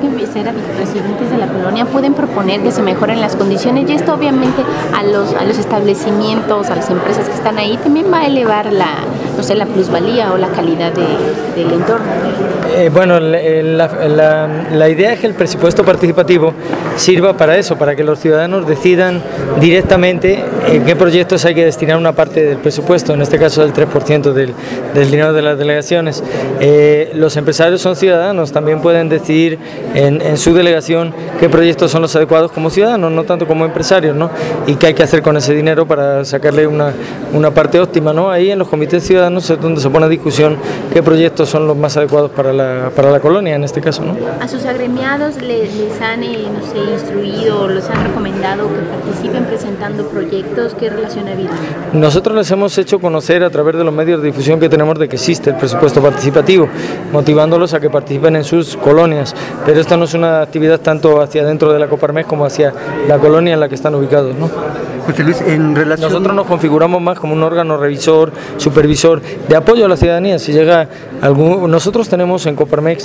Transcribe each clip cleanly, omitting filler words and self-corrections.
que ser residentes de la colonia pueden proponer que se mejoren las condiciones, y esto obviamente a los establecimientos, a las empresas que están ahí, también va a elevar la plusvalía o la calidad del entorno. Bueno, la idea es que el presupuesto participativo sirva para eso, para que los ciudadanos decidan directamente en qué proyectos hay que destinar una parte del presupuesto, en este caso del 3% del dinero de las delegaciones. Los empresarios son ciudadanos, también pueden decidir en su delegación qué proyectos son los adecuados como ciudadanos, no tanto como empresarios, ¿no? Y qué hay que hacer con ese dinero para sacarle una parte óptima, ¿no? Ahí en los comités ciudadanos es donde se pone a discusión qué proyectos son los más adecuados para la colonia, en este caso, ¿no? ¿A sus agremiados les han instruido, les han recomendado que participen presentando proyectos? ¿Qué relación ha habido? Nosotros les hemos hecho conocer a través de los medios de difusión que tenemos de que existe el presupuesto participativo, motivándolos a que participen en sus colonias, pero esta no es una actividad tanto hacia dentro de la Coparmex como hacia la colonia en la que están ubicados, ¿no? José Luis, en relación... Nosotros nos configuramos más como un órgano revisor, supervisor, de apoyo a la ciudadanía. Si llega nosotros tenemos en Coparmex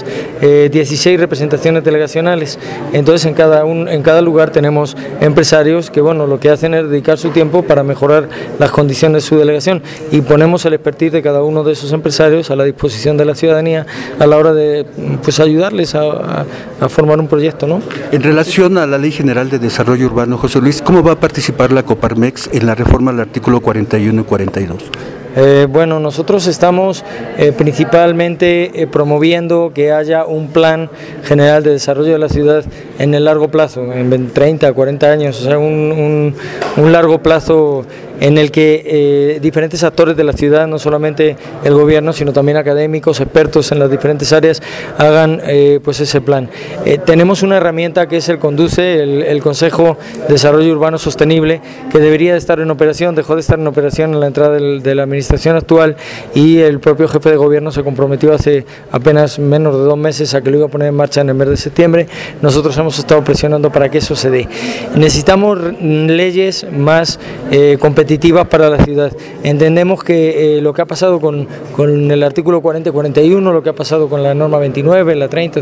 16 representaciones delegacionales, entonces en cada lugar tenemos empresarios que lo que hacen es dedicar su tiempo para mejorar las condiciones de su delegación, y ponemos el expertise de cada uno de esos empresarios a la disposición de la ciudadanía a la hora de ayudarles a formar un proyecto, ¿no? En relación a la Ley General de Desarrollo Urbano, José Luis, ¿cómo va a participar la Coparmex en la reforma al artículo 41 y 42? Bueno, nosotros estamos principalmente promoviendo que haya un plan general de desarrollo de la ciudad en el largo plazo, en 30, 40 años, o sea, un largo plazo en el que diferentes actores de la ciudad, no solamente el gobierno, sino también académicos, expertos en las diferentes áreas, hagan ese plan. Tenemos una herramienta que es el CONDUCE, el Consejo de Desarrollo Urbano Sostenible, que debería de estar en operación, dejó de estar en operación en la entrada de la administración actual, y el propio jefe de gobierno se comprometió hace apenas menos de 2 meses a que lo iba a poner en marcha en el mes de septiembre. Nosotros hemos estado presionando para que eso se dé. Necesitamos leyes más competitivas para la ciudad. Entendemos que lo que ha pasado con el artículo 40 y 41, lo que ha pasado con la norma 29, la 30,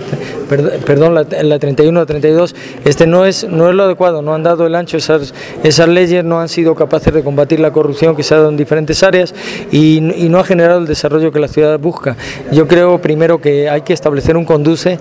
la 31, la 32, no es lo adecuado, no han dado el ancho, esas leyes no han sido capaces de combatir la corrupción que se ha dado en diferentes áreas, y no ha generado el desarrollo que la ciudad busca. Yo creo primero que hay que establecer un CONDUCE,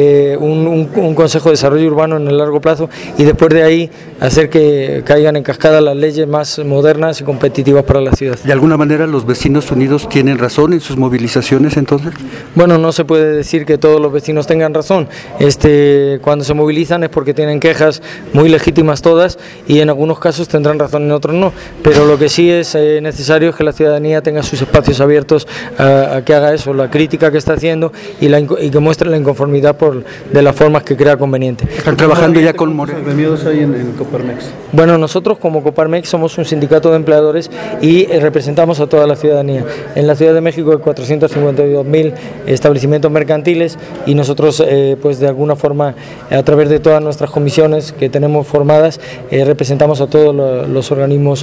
un Consejo de Desarrollo Urbano en el largo plazo, y después de ahí hacer que caigan en cascada las leyes más modernas y competitivas para la ciudad. ¿De alguna manera los vecinos unidos tienen razón en sus movilizaciones entonces? Bueno, no se puede decir que todos los vecinos tengan razón. Cuando se movilizan es porque tienen quejas muy legítimas todas, y en algunos casos tendrán razón, en otros no, pero lo que sí es necesario es que la ciudadanía tenga sus espacios abiertos a que haga eso, la crítica que está haciendo, y que muestre la inconformidad de las formas que crea conveniente. ¿Están trabajando ya con Moreno? ¿Cuántos agremiados hay en Coparmex? Bueno, nosotros como Coparmex somos un sindicato de empleadores y representamos a toda la ciudadanía. En la Ciudad de México hay 452.000 establecimientos mercantiles, y nosotros de alguna forma, a través de todas nuestras comisiones que tenemos formadas, representamos a todos los organismos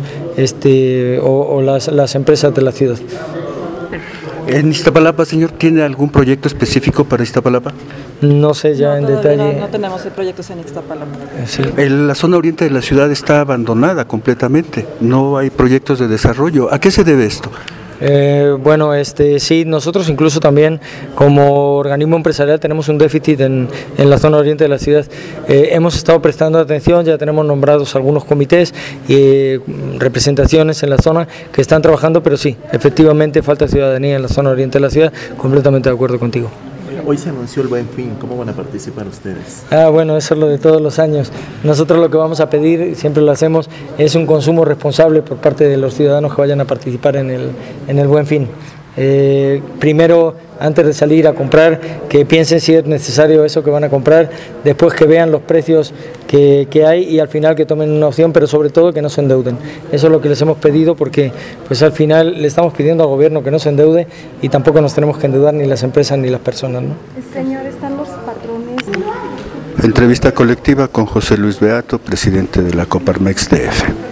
o las empresas de la ciudad. En Iztapalapa, señor, ¿tiene algún proyecto específico para Iztapalapa? No sé ya en detalle. No tenemos proyectos en Iztapalapa. Sí. La zona oriente de la ciudad está abandonada completamente, no hay proyectos de desarrollo. ¿A qué se debe esto? Sí, nosotros incluso también como organismo empresarial tenemos un déficit en la zona oriente de la ciudad. Hemos estado prestando atención, ya tenemos nombrados algunos comités y representaciones en la zona que están trabajando, pero sí, efectivamente falta ciudadanía en la zona oriente de la ciudad, completamente de acuerdo contigo. Hoy se anunció el Buen Fin, ¿cómo van a participar ustedes? Bueno, eso es lo de todos los años. Nosotros lo que vamos a pedir, siempre lo hacemos, es un consumo responsable por parte de los ciudadanos que vayan a participar en el Buen Fin. Primero, antes de salir a comprar, que piensen si es necesario eso que van a comprar, después que vean los precios que hay, y al final que tomen una opción, pero sobre todo que no se endeuden. Eso es lo que les hemos pedido, porque al final le estamos pidiendo al gobierno que no se endeude, y tampoco nos tenemos que endeudar ni las empresas ni las personas, ¿no? Señor, ¿están los patrones? Entrevista colectiva con José Luis Beato, presidente de la Coparmex DF.